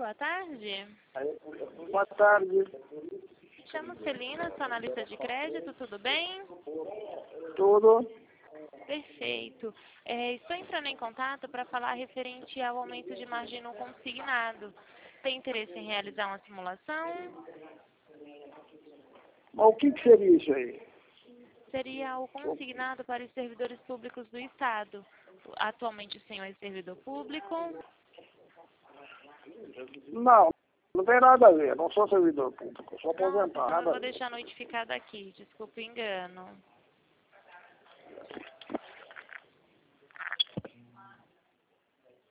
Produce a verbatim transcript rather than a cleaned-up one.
boa tarde. Boa tarde. Chamo Celina, sou analista de crédito, tudo bem? Tudo? Perfeito. É, estou entrando em contato para falar referente ao aumento de margem no consignado. Tem interesse em realizar uma simulação? Mas o que, que seria isso aí? Seria o consignado para os servidores públicos do Estado. Atualmente o senhor é servidor público? Não, não tem nada a ver. Não sou servidor público, sou Nossa, então eu aposentado. vou deixar notificado aqui, desculpa o engano.